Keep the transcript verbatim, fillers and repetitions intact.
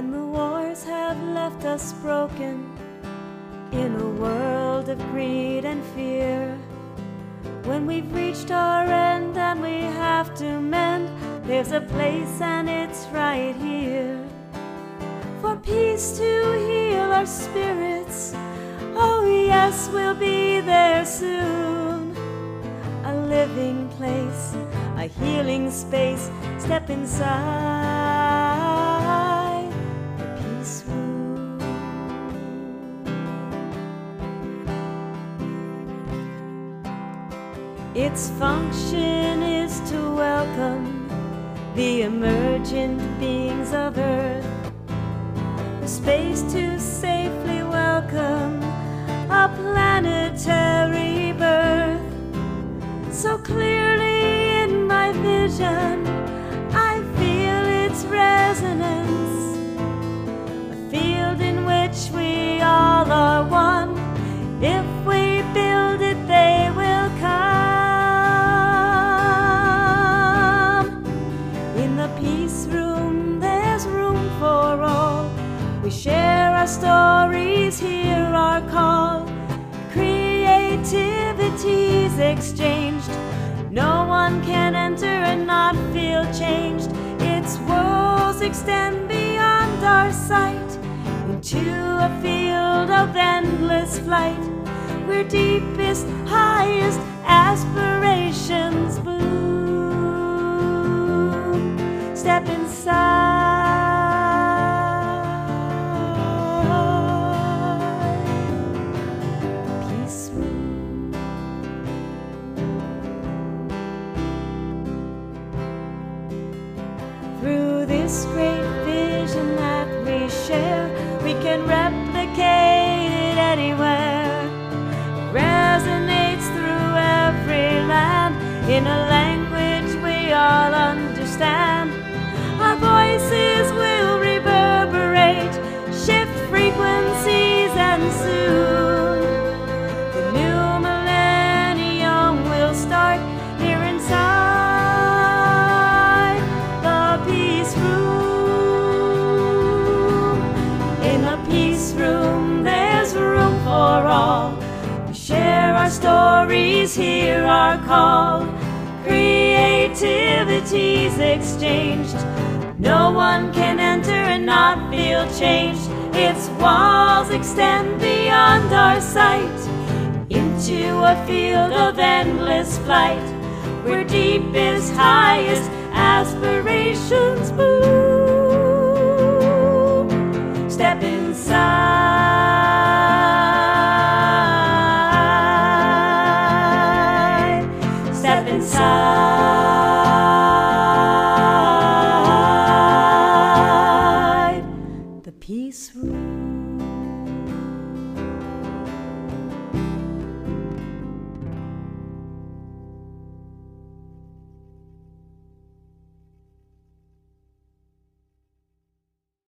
when the wars have left us broken in a world of greed and fear. When we've reached our end and we have to mend, there's a place and it's right here for peace to heal our spirits. Oh yes, we'll be there soon. A living place, a healing space. Step inside the peace room. Its function is to welcome the emergent beings of Earth, a space to safely welcome a planetary birth. So clearly in my vision, I feel its resonance, a field in which we all are one. If we build it, they will come. In the peace room, there's room for all. We share our stories, hear our call. Creativity's exchanged. No one can enter and not feel changed. Its walls extend beyond our sight into a field of endless flight, where deepest, highest aspirations bloom. Step inside. Through this great vision that we share, we can replicate it anywhere. It resonates through every land in a language we all understand. Our voices will reverberate, shift frequencies, and soon the new millennium will start here inside. Our stories, hear our call. Creativity's exchanged. No one can enter and not feel changed. Its walls extend beyond our sight into a field of endless flight, where deepest, highest aspirations bloom. Step inside.